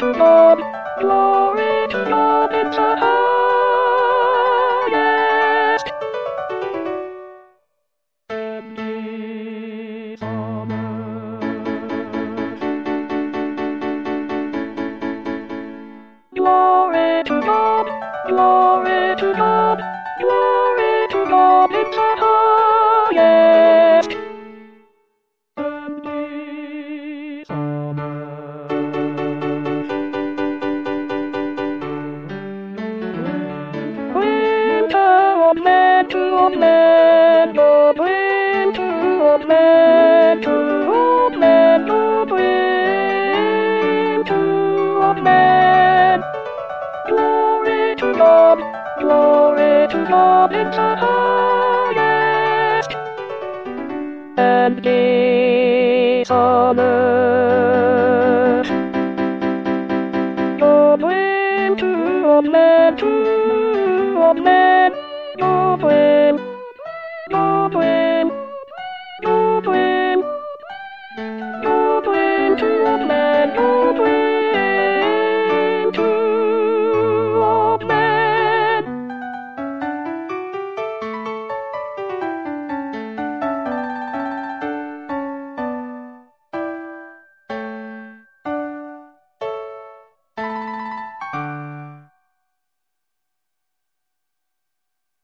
to God, glory to God in the highest. And peace on earth. Glory to God, glory to God, glory to God in the highest. And peace on earth. Winter of man to old man, Lord, winter of man to old man, Lord, winter of man. Glory to God in the highest, and peace on earth. God winter of man to old man, God winter